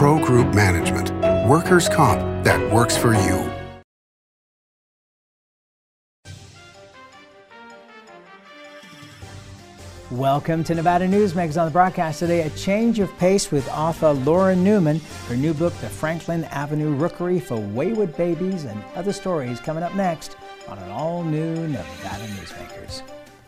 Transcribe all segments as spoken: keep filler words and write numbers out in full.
Pro Group Management. Workers' comp that works for you. Welcome to Nevada Newsmakers. On the broadcast today, a change of pace with author Laura Newman. Her new book, The Franklin Avenue Rookery for Wayward Babies and Other Stories, coming up next on an all-new Nevada Newsmakers.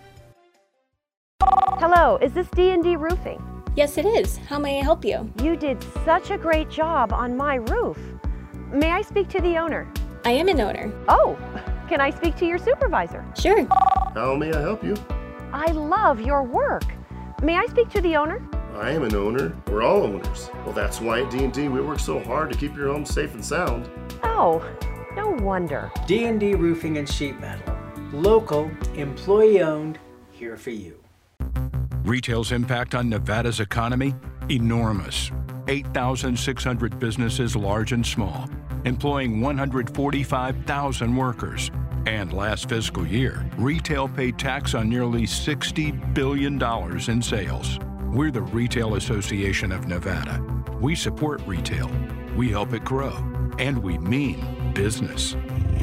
Hello, is this D and D Roofing? Yes, it is. How may I help you? You did such a great job on my roof. May I speak to the owner? I am an owner. Oh, can I speak to your supervisor? Sure. How may I help you? I love your work. May I speak to the owner? I am an owner. We're all owners. Well, that's why at D and D we work so hard to keep your home safe and sound. Oh, no wonder. D and D Roofing and Sheet Metal. Local, employee-owned, here for you. Retail's impact on Nevada's economy? Enormous. eight thousand six hundred businesses, large and small, employing one hundred forty-five thousand workers. And last fiscal year, retail paid tax on nearly sixty billion dollars in sales. We're the Retail Association of Nevada. We support retail, we help it grow, and we mean business.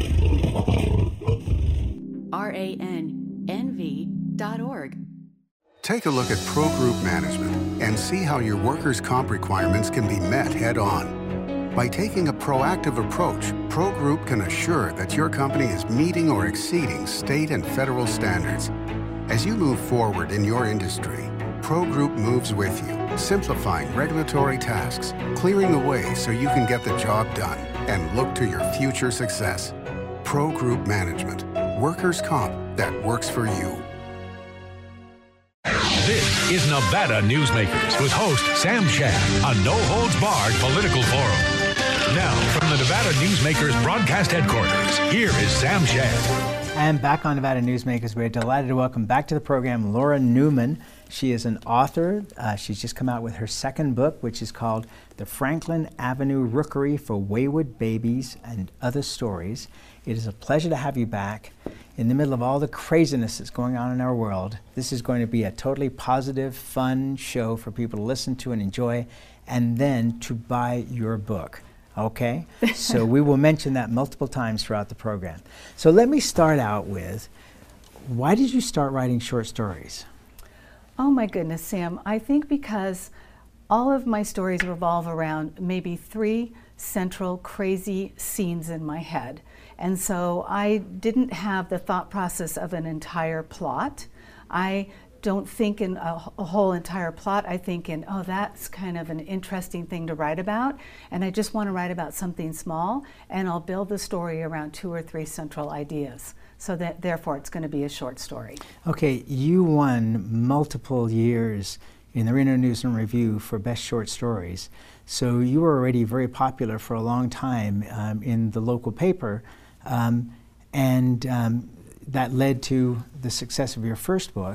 R A N N V dot org. Take a look at Pro Group Management and see how your workers' comp requirements can be met head-on. By taking a proactive approach, Pro Group can assure that your company is meeting or exceeding state and federal standards. As you move forward in your industry, Pro Group moves with you, simplifying regulatory tasks, clearing the way so you can get the job done and look to your future success. Pro Group Management. Workers' comp that works for you. This is Nevada Newsmakers with host Sam Shad, a no-holds-barred political forum. Now, from the Nevada Newsmakers broadcast headquarters, here is Sam Shad. And back on Nevada Newsmakers, we're delighted to welcome back to the program Laura Newman. She is an author. Uh, she's just come out with her second book, which is called The Franklin Avenue Rookery for Wayward Babies and Other Stories. It is a pleasure to have you back. In the middle of all the craziness that's going on in our world, this is going to be a totally positive, fun show for people to listen to and enjoy, and then to buy your book. Okay? So we will mention that multiple times throughout the program. So let me start out with, why did you start writing short stories? Oh my goodness, Sam. I think because all of my stories revolve around maybe three central crazy scenes in my head. And so I didn't have the thought process of an entire plot. I don't think in a, a whole entire plot. I think in, oh, that's kind of an interesting thing to write about, and I just want to write about something small, and I'll build the story around two or three central ideas. So that therefore it's going to be a short story. Okay, you won multiple years in the Reno News and Review for Best Short Stories. So you were already very popular for a long time um, in the local paper, um, and um, that led to the success of your first book.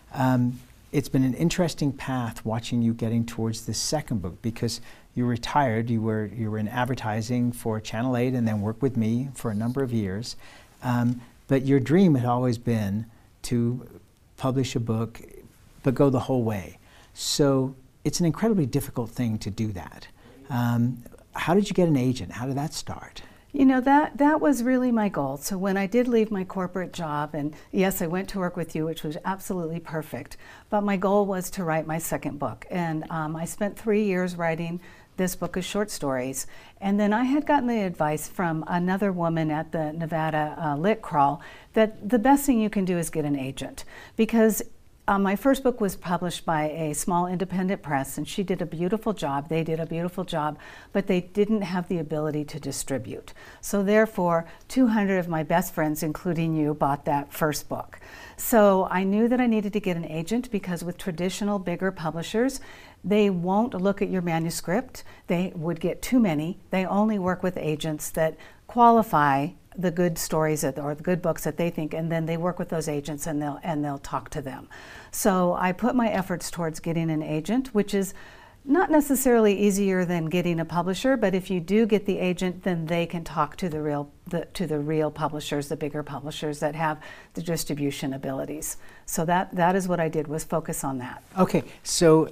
Um, it's been an interesting path watching you getting towards this second book, because you retired, you were, you were in advertising for Channel eight and then worked with me for a number of years. Um, but your dream had always been to publish a book, but go the whole way. So it's an incredibly difficult thing to do that. Um, how did you get an agent? How did that start? You know, that, that was really my goal. So when I did leave my corporate job, and yes, I went to work with you, which was absolutely perfect, but my goal was to write my second book. And um, I spent three years writing this book of short stories. And then I had gotten the advice from another woman at the Nevada uh, Lit Crawl that the best thing you can do is get an agent, because Um, my first book was published by a small independent press, and she did a beautiful job. They did a beautiful job, but they didn't have the ability to distribute. So therefore, two hundred of my best friends, including you, bought that first book. So I knew that I needed to get an agent, because with traditional bigger publishers, they won't look at your manuscript. They would get too many. They only work with agents that qualify the good stories that, or the good books that they think, and then they work with those agents and they'll and they'll talk to them. So I put my efforts towards getting an agent, which is not necessarily easier than getting a publisher, but if you do get the agent, then they can talk to the real the, to the real publishers, the bigger publishers that have the distribution abilities. So that that is what I did, was focus on that. Okay, so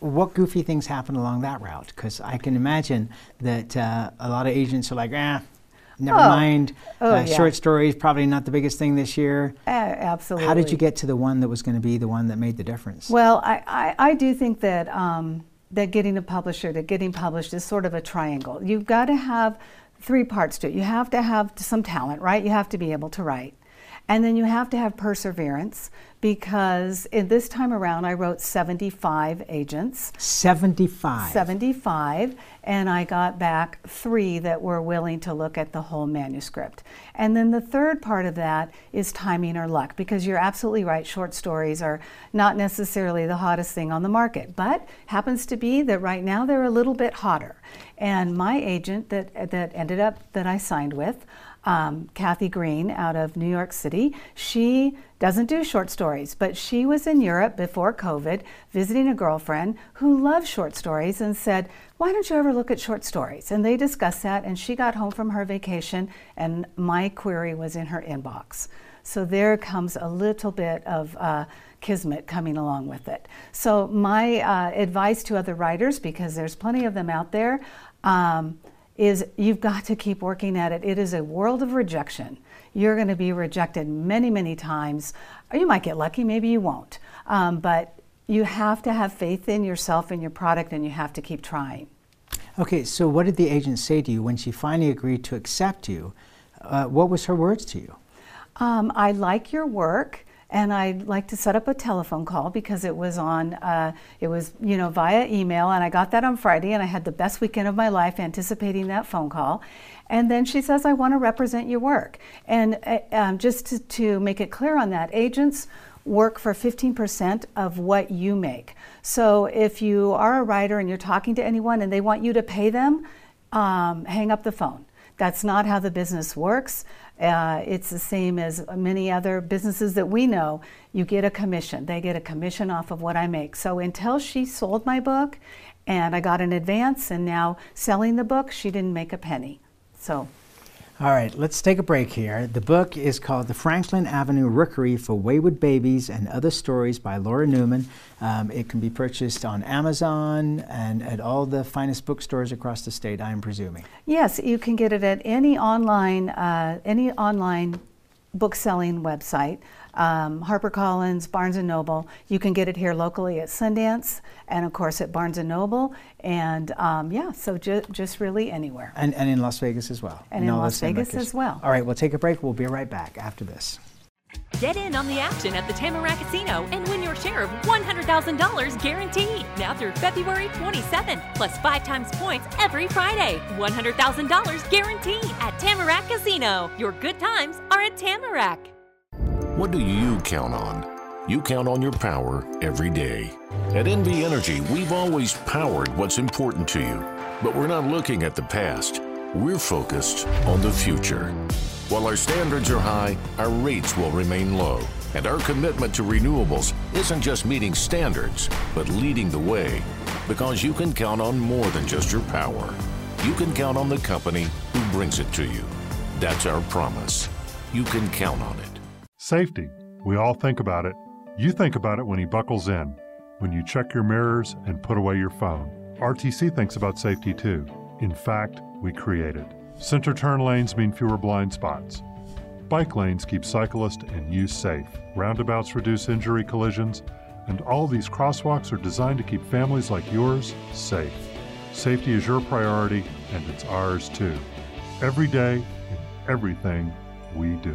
what goofy things happen along that route? Because I can imagine that uh, a lot of agents are like, ah, never oh. mind. Oh, uh, yeah. Short stories, probably not the biggest thing this year. Uh, absolutely. How did you get to the one that was going to be the one that made the difference? Well, I, I, I do think that um, that getting a publisher, that getting published is sort of a triangle. You've got to have three parts to it. You have to have some talent, right? You have to be able to write. And then you have to have perseverance, because in this time around I wrote seventy-five agents. seventy-five? seventy-five, and I got back three that were willing to look at the whole manuscript. And then the third part of that is timing or luck, because you're absolutely right, short stories are not necessarily the hottest thing on the market, but happens to be that right now they're a little bit hotter. And my agent that, that ended up, that I signed with, Um, Kathy Green out of New York City. She doesn't do short stories, but she was in Europe before COVID visiting a girlfriend who loves short stories and said, why don't you ever look at short stories? And they discussed that, and she got home from her vacation and my query was in her inbox. So there comes a little bit of uh, kismet coming along with it. So my uh, advice to other writers, because there's plenty of them out there, um, is you've got to keep working at it. It is a world of rejection. You're going to be rejected many, many times. Or you might get lucky, maybe you won't. Um, but you have to have faith in yourself and your product, and you have to keep trying. Okay, so what did the agent say to you when she finally agreed to accept you? Uh, what was her words to you? Um, I like your work, and I'd like to set up a telephone call, because it was on, uh, it was, you know, via email, and I got that on Friday, and I had the best weekend of my life anticipating that phone call. And then she says, I want to represent your work. And uh, um, just to, to make it clear on that, agents work for fifteen percent of what you make. So if you are a writer and you're talking to anyone and they want you to pay them, um, hang up the phone. That's not how the business works. Uh, it's the same as many other businesses that we know. You get a commission. They get a commission off of what I make. So until she sold my book and I got an advance, and now selling the book, she didn't make a penny. So. All right, let's take a break here. The book is called The Franklin Avenue Rookery for Wayward Babies and Other Stories by Laura Newman. Um, it can be purchased on Amazon and at all the finest bookstores across the state, I am presuming. Yes, you can get it at any online, uh, any online book-selling website. Um, HarperCollins, Barnes and Noble. You can get it here locally at Sundance, and of course at Barnes and Noble, and um, yeah, so ju just really anywhere. And, and in Las Vegas as well. And in Las Vegas as well. All right, we'll take a break. We'll be right back after this. Get in on the action at the Tamarack Casino and win your share of one hundred thousand dollars guaranteed. Now through February twenty-seventh, plus five times points every Friday. one hundred thousand dollars guaranteed at Tamarack Casino. Your good times are at Tamarack. What do you count on? You count on your power every day. At N V Energy, we've always powered what's important to you. But we're not looking at the past. We're focused on the future. While our standards are high, our rates will remain low. And our commitment to renewables isn't just meeting standards, but leading the way. Because you can count on more than just your power. You can count on the company who brings it to you. That's our promise. You can count on it. Safety. We all think about it. You think about it when he buckles in, when you check your mirrors and put away your phone. R T C thinks about safety too. In fact, we create it. Center turn lanes mean fewer blind spots. Bike lanes keep cyclists and you safe. Roundabouts reduce injury collisions, and all these crosswalks are designed to keep families like yours safe. Safety is your priority, and it's ours too. Every day, in everything we do.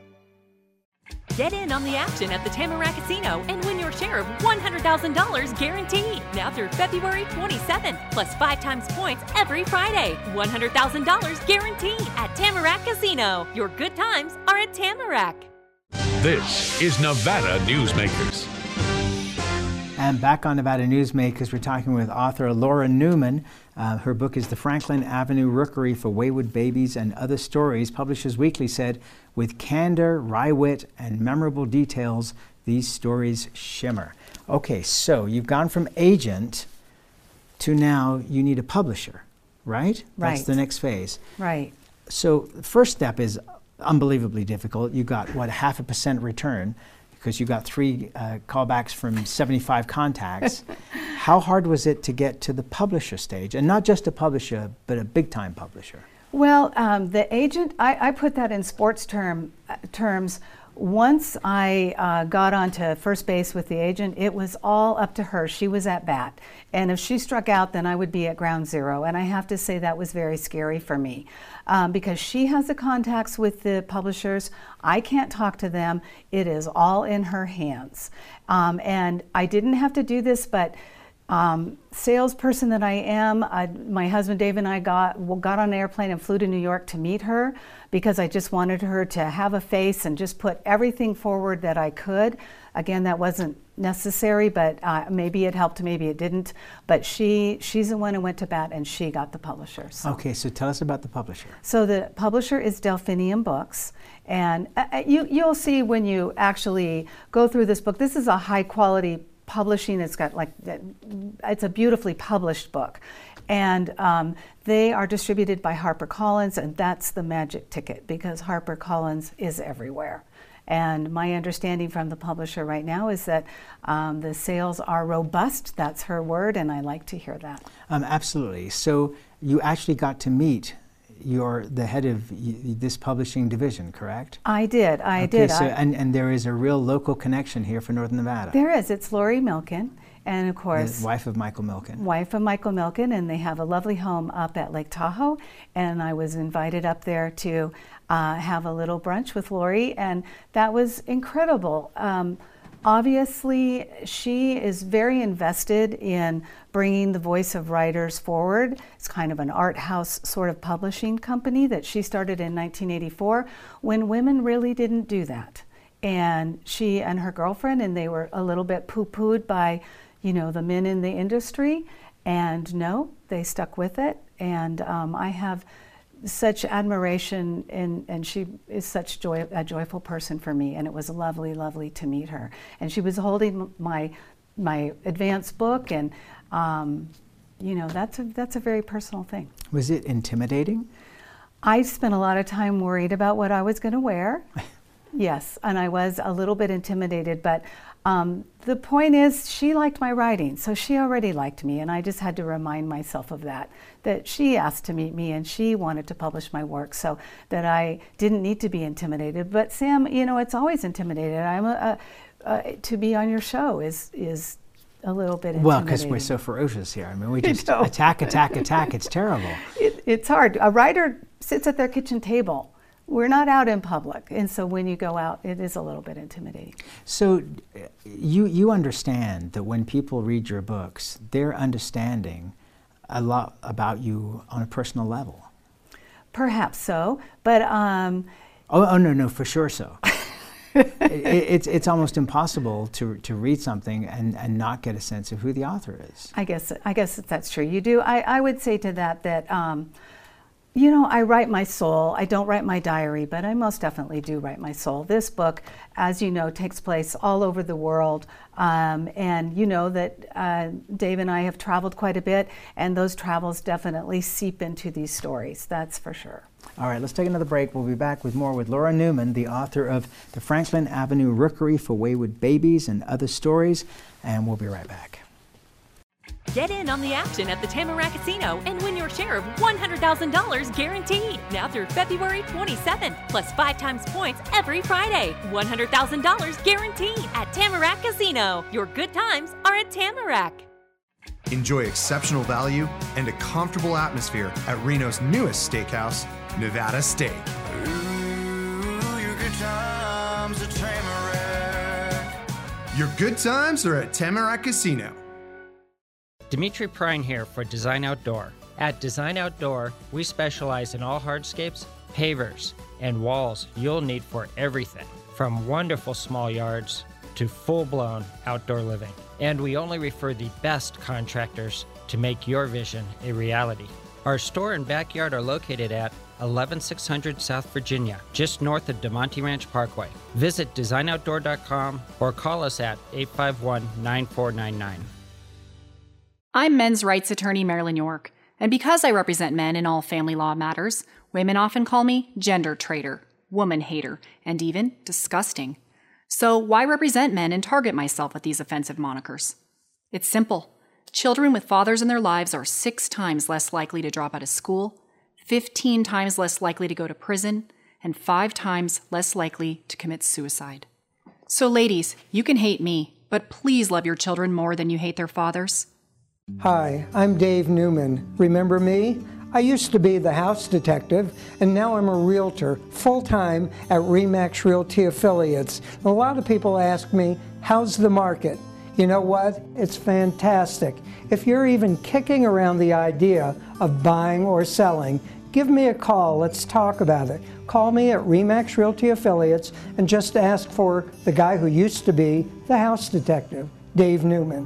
Get in on the action at the Tamarack Casino and win your share of one hundred thousand dollars guaranteed. Now through February twenty-seventh, plus five times points every Friday. one hundred thousand dollars guaranteed at Tamarack Casino. Your good times are at Tamarack. This is Nevada Newsmakers. And back on Nevada Newsmakers, we're talking with author Laura Newman. Uh, her book is The Franklin Avenue Rookery for Wayward Babies and Other Stories. Publishers Weekly said, with candor, wry wit, and memorable details, these stories shimmer. Okay, so you've gone from agent to now you need a publisher, right? Right. That's the next phase. Right. So the first step is unbelievably difficult. You got, what, half a percent return. because you got three uh, callbacks from seventy-five contacts. How hard was it to get to the publisher stage? And not just a publisher, but a big-time publisher. Well, um, the agent, I, I put that in sports term, uh, terms. Once I uh, got onto first base with the agent, it was all up to her. She was at bat. And if she struck out, then I would be at ground zero. And I have to say that was very scary for me um, because she has the contacts with the publishers. I can't talk to them. It is all in her hands. Um, and I didn't have to do this, but Um, salesperson that I am, I, my husband Dave and I got got on an airplane and flew to New York to meet her because I just wanted her to have a face and just put everything forward that I could. Again, that wasn't necessary, but uh, maybe it helped, maybe it didn't. But she she's the one who went to bat and she got the publisher. So. Okay, so tell us about the publisher. So the publisher is Delphinium Books, and uh, you you'll see when you actually go through this book. This is a high quality publishing. It's got like, it's a beautifully published book. And um, they are distributed by HarperCollins, and that's the magic ticket because HarperCollins is everywhere. And my understanding from the publisher right now is that um, the sales are robust. That's her word, and I like to hear that. Um, absolutely. So you actually got to meet You're the head of y this publishing division, correct? I did, I okay, did. So, I, and, and there is a real local connection here for Northern Nevada. There is. It's Lori Milken, and of course... The wife of Michael Milken. Wife of Michael Milken, and they have a lovely home up at Lake Tahoe, and I was invited up there to uh, have a little brunch with Lori, and that was incredible. Um, Obviously, she is very invested in bringing the voice of writers forward. It's kind of an art house sort of publishing company that she started in nineteen eighty-four when women really didn't do that. And she and her girlfriend, and they were a little bit poo-pooed by, you know, the men in the industry. And no, they stuck with it. And um, I have such admiration, and, and she is such joy, a joyful person for me, and it was lovely, lovely to meet her. And she was holding my my advanced book, and um, you know, that's a that's a very personal thing. Was it intimidating? I spent a lot of time worried about what I was going to wear. Yes, and I was a little bit intimidated, but um, the point is she liked my writing, so she already liked me, and I just had to remind myself of that, that she asked to meet me and she wanted to publish my work, so that I didn't need to be intimidated. But Sam, you know, it's always intimidated. I'm a, a, a, to be on your show is is a little bit intimidating. Well, because we're so ferocious here. I mean, we just attack, attack, attack. It's terrible. It, it's hard. A writer sits at their kitchen table. We're not out in public, and so when you go out, it is a little bit intimidating. So you, you understand that when people read your books, they're understanding a lot about you on a personal level. Perhaps so, but... Um, oh, oh, no, no, for sure so. it, it's, it's almost impossible to, to read something and, and not get a sense of who the author is. I guess, I guess that's true. You do. I, I would say to that that... Um, You know, I write my soul. I don't write my diary, but I most definitely do write my soul. This book, as you know, takes place all over the world. Um, and you know that uh, Dave and I have traveled quite a bit, and those travels definitely seep into these stories. That's for sure. All right, let's take another break. We'll be back with more with Laura Newman, the author of The Franklin Avenue Rookery for Wayward Babies and Other Stories, and we'll be right back. Get in on the action at the Tamarack Casino and win your share of one hundred thousand dollars guaranteed. Now through February twenty-seventh, plus five times points every Friday. one hundred thousand dollars guaranteed at Tamarack Casino. Your good times are at Tamarack. Enjoy exceptional value and a comfortable atmosphere at Reno's newest steakhouse, Nevada Steak. Ooh, your good times at Tamarack. Your good times are at Tamarack Casino. Dimitri Prine here for Design Outdoor. At Design Outdoor, we specialize in all hardscapes, pavers, and walls you'll need for everything, from wonderful small yards to full-blown outdoor living. And we only refer the best contractors to make your vision a reality. Our store and backyard are located at eleven six hundred South Virginia, just north of DeMonte Ranch Parkway. Visit design outdoor dot com or call us at eight five one, nine four nine nine. I'm men's rights attorney Marilyn York, and because I represent men in all family law matters, women often call me gender traitor, woman hater, and even disgusting. So why represent men and target myself with these offensive monikers? It's simple. Children with fathers in their lives are six times less likely to drop out of school, fifteen times less likely to go to prison, and five times less likely to commit suicide. So ladies, you can hate me, but please love your children more than you hate their fathers. Hi, I'm Dave Newman. Remember me? I used to be the house detective, and now I'm a realtor, full-time at RE/MAX Realty Affiliates. A lot of people ask me, how's the market? You know what? It's fantastic. If you're even kicking around the idea of buying or selling, give me a call. Let's talk about it. Call me at RE/MAX Realty Affiliates and just ask for the guy who used to be the house detective, Dave Newman.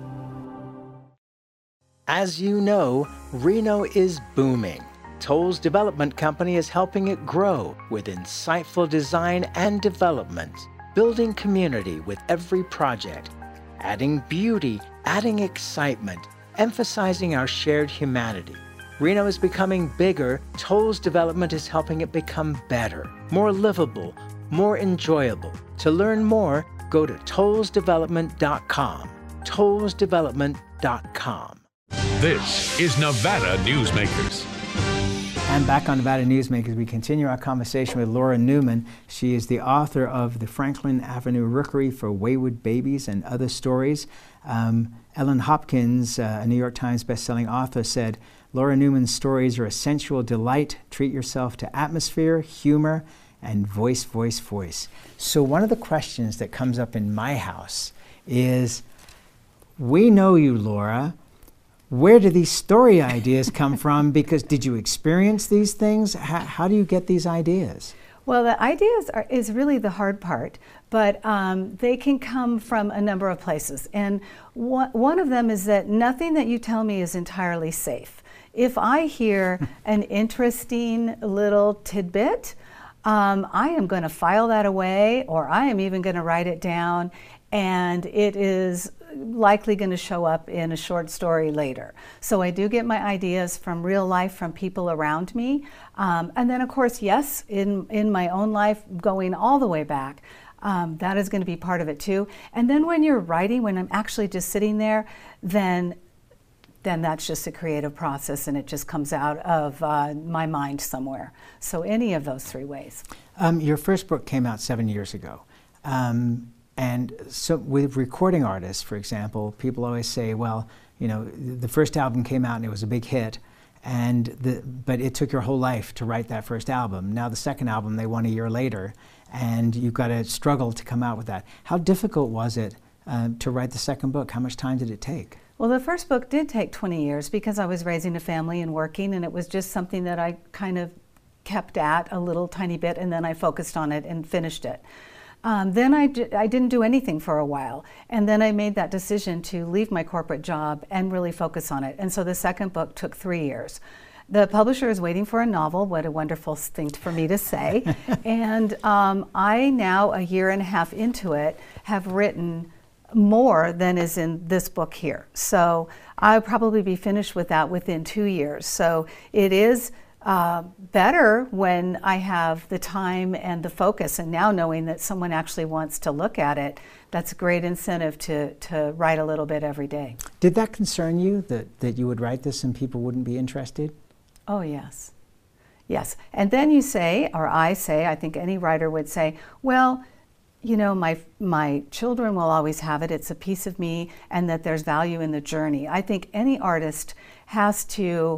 As you know, Reno is booming. Toll's development company is helping it grow with insightful design and development, building community with every project, adding beauty, adding excitement, emphasizing our shared humanity. Reno is becoming bigger. Toll's development is helping it become better, more livable, more enjoyable. To learn more, go to tolls development dot com. tolls development dot com. This is Nevada Newsmakers. And back on Nevada Newsmakers, we continue our conversation with Laura Newman. She is the author of The Franklin Avenue Rookery for Wayward Babies and Other Stories. Um, Ellen Hopkins, uh, a New York Times bestselling author, said, Laura Newman's stories are a sensual delight. Treat yourself to atmosphere, humor, and voice, voice, voice. So one of the questions that comes up in my house is, we know you, Laura. Where do these story ideas come from? Because did you experience these things? How, how do you get these ideas? Well, the ideas are, is really the hard part, but um, they can come from a number of places. And one, one of them is that nothing that you tell me is entirely safe. If I hear an interesting little tidbit, um, I am going to file that away, or I am even going to write it down, and it is likely going to show up in a short story later. So I do get my ideas from real life, from people around me. Um, and then of course, yes, in, in my own life, going all the way back, um, that is going to be part of it too. And then when you're writing, when I'm actually just sitting there, then then that's just a creative process, and it just comes out of uh, my mind somewhere. So any of those three ways. Um, your first book came out seven years ago. Um, And so with recording artists, for example, people always say, well, you know, the first album came out and it was a big hit, and the, but it took your whole life to write that first album. Now the second album they want a year later, and you've got to struggle to come out with that. How difficult was it uh, to write the second book? How much time did it take? Well, the first book did take twenty years because I was raising a family and working, and it was just something that I kind of kept at a little tiny bit, and then I focused on it and finished it. Um, then I, d I didn't do anything for a while, and then I made that decision to leave my corporate job and really focus on it. And so the second book took three years. The publisher is waiting for a novel. What a wonderful thing for me to say. And um, I now, a year and a half into it, have written more than is in this book here. So I'll probably be finished with that within two years. So it is Uh, better when I have the time and the focus, and now knowing that someone actually wants to look at it, that's a great incentive to, to write a little bit every day. Did that concern you, that, that you would write this and people wouldn't be interested? Oh yes, yes. And then you say, or I say, I think any writer would say, well, you know, my, my children will always have it, it's a piece of me, and that there's value in the journey. I think any artist has to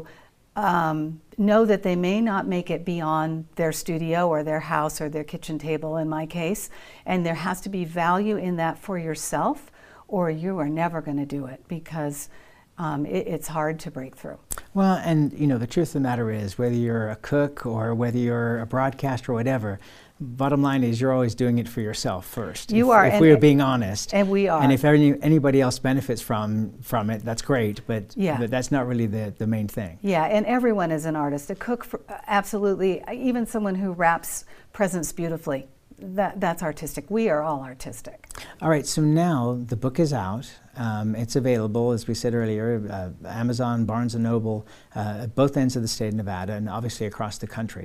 Um, know that they may not make it beyond their studio or their house or their kitchen table in my case, and there has to be value in that for yourself, or you are never going to do it, because um, it, it's hard to break through. Well, and you know, the truth of the matter is, whether you're a cook or whether you're a broadcaster or whatever, bottom line is you're always doing it for yourself first. You if, are. If and, we are being honest. And we are. And if any, anybody else benefits from from it, that's great, but, yeah. but that's not really the, the main thing. Yeah, and everyone is an artist. A cook, for, absolutely, even someone who wraps presents beautifully, that, that's artistic. We are all artistic. All right, so now the book is out. Um, it's available, as we said earlier, uh, Amazon, Barnes and Noble, uh, at both ends of the state of Nevada, and obviously across the country.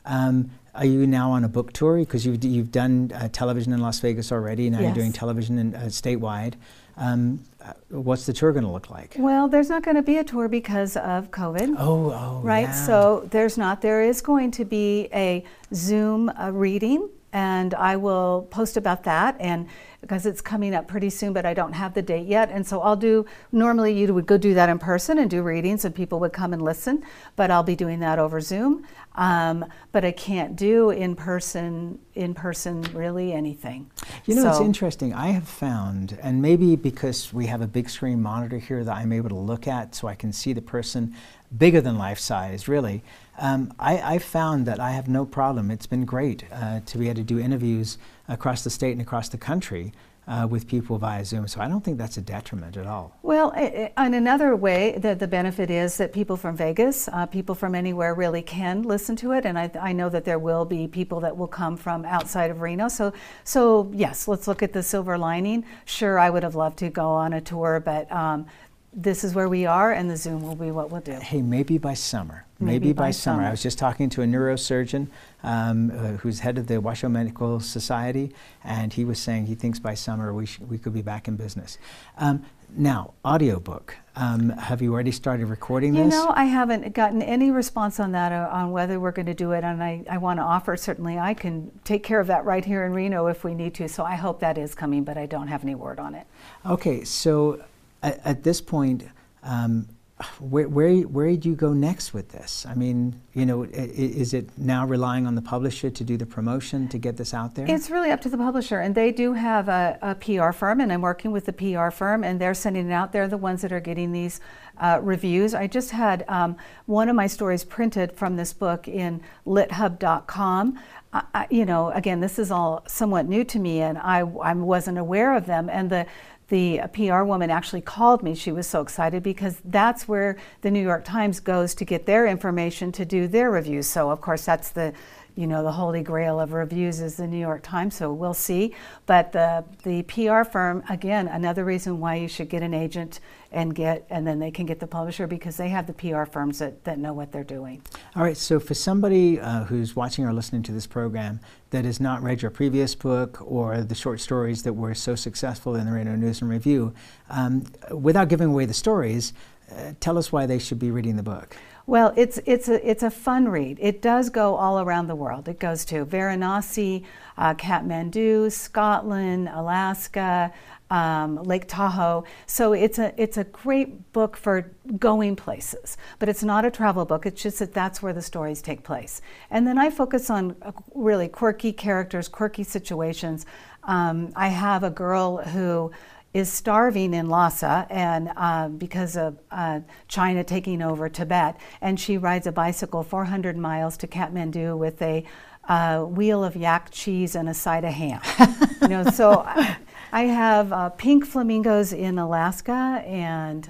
Um, are you now on a book tour? Because you've, you've done uh, television in Las Vegas already, now yes. you're doing television in, uh, statewide. Um, uh, what's the tour going to look like? Well, there's not going to be a tour because of COVID. Oh, oh, right. Yeah. So there's not. There is going to be a Zoom uh, reading, and I will post about that, and because it's coming up pretty soon, but I don't have the date yet. And so I'll do, normally you would go do that in person and do readings and people would come and listen, but I'll be doing that over Zoom. Um, but I can't do in person, in person really anything. You know, so, it's interesting. I have found, and maybe because we have a big screen monitor here that I'm able to look at so I can see the person bigger than life size, really. Um, I, I found that I have no problem. It's been great uh, to be able to do interviews across the state and across the country uh, with people via Zoom. So I don't think that's a detriment at all. Well, in another way, the, the benefit is that people from Vegas, uh, people from anywhere really can listen to it. And I, I know that there will be people that will come from outside of Reno. So, so yes, let's look at the silver lining. Sure, I would have loved to go on a tour, but um, this is where we are, and the Zoom will be what we'll do. Hey, maybe by summer. Maybe, maybe by, by summer. summer. I was just talking to a neurosurgeon um, uh, who's head of the Washoe Medical Society, and he was saying he thinks by summer we, sh we could be back in business. Um, now, audiobook. Um, have you already started recording you this? You know, I haven't gotten any response on that, uh, on whether we're going to do it, and I, I want to offer, certainly I can take care of that right here in Reno if we need to, so I hope that is coming, but I don't have any word on it. Okay, so at, at this point, um, Where, where, where do you go next with this? I mean, you know, is it now relying on the publisher to do the promotion to get this out there? It's really up to the publisher, and they do have a, a P R firm, and I'm working with the P R firm, and they're sending it out. They're the ones that are getting these uh, reviews. I just had um, one of my stories printed from this book in lit hub dot com. I, you know, again, this is all somewhat new to me, and I, I wasn't aware of them, and the The P R woman actually called me. She was so excited because that's where the New York Times goes to get their information to do their reviews. So of course that's the, you know, the holy grail of reviews is the New York Times, so we'll see. But the, the P R firm, again, another reason why you should get an agent and get, and then they can get the publisher because they have the P R firms that, that know what they're doing. All right, so for somebody uh, who's watching or listening to this program that has not read your previous book or the short stories that were so successful in the Reno News and Review, um, without giving away the stories, uh, tell us why they should be reading the book. Well, it's it's a it's a fun read. It does go all around the world. It goes to Varanasi, uh, Kathmandu, Scotland, Alaska, um, Lake Tahoe. So it's a it's a great book for going places. But it's not a travel book. It's just that that's where the stories take place. And then I focus on uh, really quirky characters, quirky situations. Um, I have a girl who is starving in Lhasa and uh, because of uh, China taking over Tibet, and she rides a bicycle four hundred miles to Kathmandu with a uh, wheel of yak cheese and a side of ham. You know, so I, I have uh, pink flamingos in Alaska, and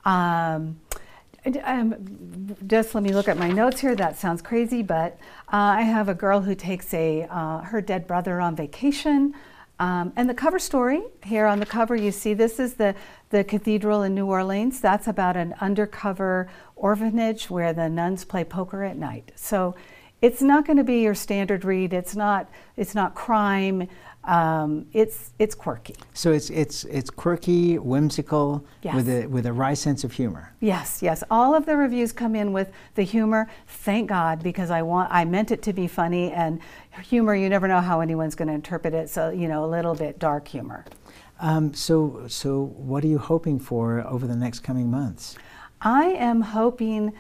um, um, just let me look at my notes here. That sounds crazy, but uh, I have a girl who takes a uh, her dead brother on vacation. Um, and the cover story, here on the cover you see this is the, the cathedral in New Orleans. That's about an undercover orphanage where the nuns play poker at night. So it's not going to be your standard read. It's not, it's not crime. Um, it's, it's quirky. So it's, it's, it's quirky, whimsical, yes. with, a, with a wry sense of humor. Yes, yes. All of the reviews come in with the humor. Thank God, because I, want, I meant it to be funny, and humor, you never know how anyone's going to interpret it, so, you know, a little bit dark humor. Um, so, so what are you hoping for over the next coming months? I am hoping,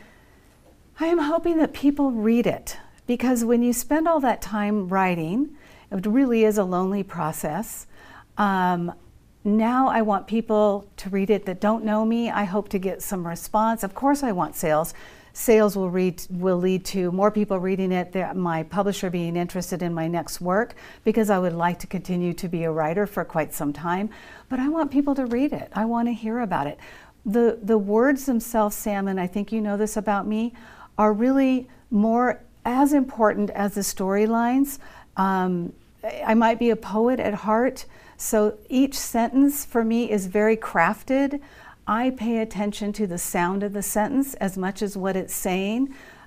I am hoping that people read it, because when you spend all that time writing, it really is a lonely process. Um, now I want people to read it that don't know me. I hope to get some response. Of course I want sales. Sales will, read, will lead to more people reading it, my publisher being interested in my next work, because I would like to continue to be a writer for quite some time. But I want people to read it. I want to hear about it. The, the words themselves, Sam, and I think you know this about me, are really more as important as the storylines. Um, I might be a poet at heart, so each sentence for me is very crafted. I pay attention to the sound of the sentence as much as what it's saying.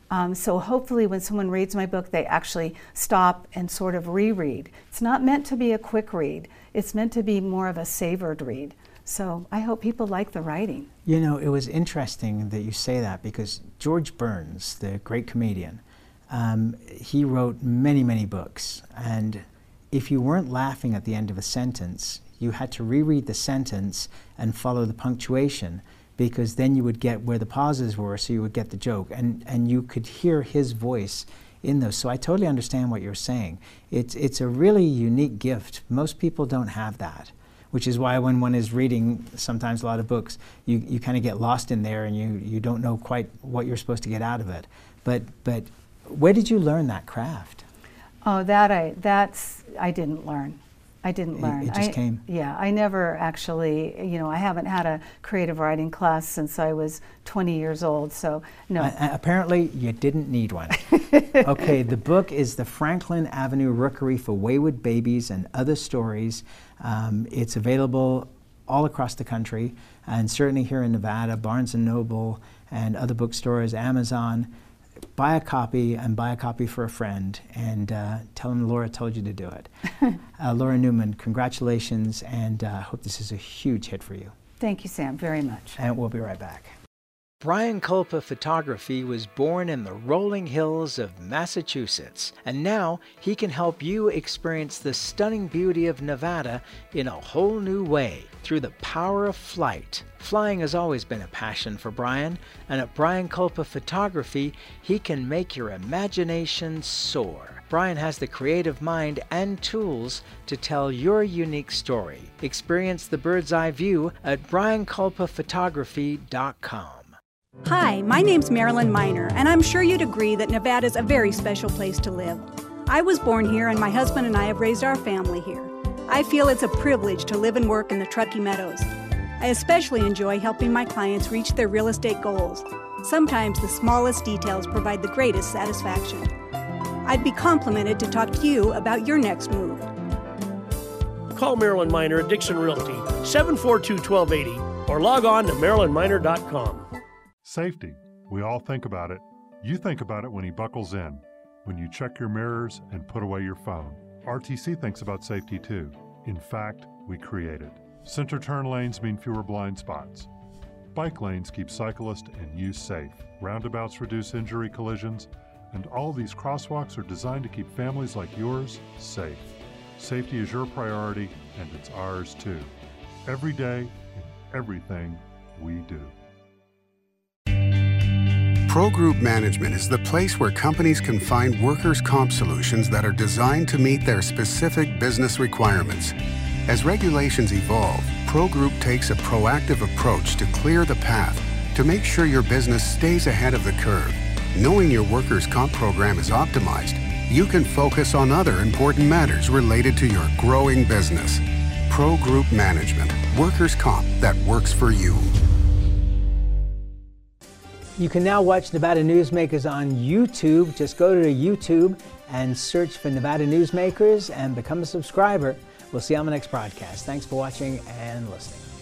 Um, so hopefully when someone reads my book, they actually stop and sort of reread. It's not meant to be a quick read. It's meant to be more of a savored read. So I hope people like the writing. You know, it was interesting that you say that, because George Burns, the great comedian, um, he wrote many, many books. And if you weren't laughing at the end of a sentence, you had to reread the sentence and follow the punctuation, because then you would get where the pauses were, so you would get the joke. And, and you could hear his voice in those. So I totally understand what you're saying. It's, it's a really unique gift. Most people don't have that, which is why when one is reading sometimes a lot of books, you, you kind of get lost in there and you, you don't know quite what you're supposed to get out of it. But, but where did you learn that craft? Oh, that I, that's, I didn't learn. I didn't learn. It, it just I, came? Yeah, I never actually, you know, I haven't had a creative writing class since I was twenty years old, so no. Uh, apparently you didn't need one. Okay, the book is The Franklin Avenue Rookery for Wayward Babies and Other Stories. Um, it's available all across the country, and certainly here in Nevada, Barnes and Noble and other bookstores, Amazon. Buy a copy and buy a copy for a friend, and uh, tell them Laura told you to do it. uh, Laura Newman, congratulations, and I uh, hope this is a huge hit for you. Thank you, Sam, very much. And we'll be right back. Brian Kulpa Photography was born in the rolling hills of Massachusetts, and now he can help you experience the stunning beauty of Nevada in a whole new way through the power of flight. Flying has always been a passion for Brian, and at Brian Kulpa Photography, he can make your imagination soar. Brian has the creative mind and tools to tell your unique story. Experience the bird's eye view at brian kulpa photography dot com. Hi, my name's Marilyn Miner, and I'm sure you'd agree that Nevada's a very special place to live. I was born here, and my husband and I have raised our family here. I feel it's a privilege to live and work in the Truckee Meadows. I especially enjoy helping my clients reach their real estate goals. Sometimes the smallest details provide the greatest satisfaction. I'd be complimented to talk to you about your next move. Call Marilyn Miner at Dixon Realty, seven four two, one two eight zero, or log on to marilyn miner dot com. Safety. We all think about it. You think about it when he buckles in, when you check your mirrors and put away your phone. R T C thinks about safety too. In fact, we create it. Center turn lanes mean fewer blind spots. Bike lanes keep cyclists and you safe. Roundabouts reduce injury collisions, and all these crosswalks are designed to keep families like yours safe. Safety is your priority, and it's ours too. Every day, in everything we do. Pro Group Management is the place where companies can find workers' comp solutions that are designed to meet their specific business requirements. As regulations evolve, Pro Group takes a proactive approach to clear the path to make sure your business stays ahead of the curve. Knowing your workers' comp program is optimized, you can focus on other important matters related to your growing business. Pro Group Management, workers' comp that works for you. You can now watch Nevada Newsmakers on YouTube. Just go to YouTube and search for Nevada Newsmakers and become a subscriber. We'll see you on the next broadcast. Thanks for watching and listening.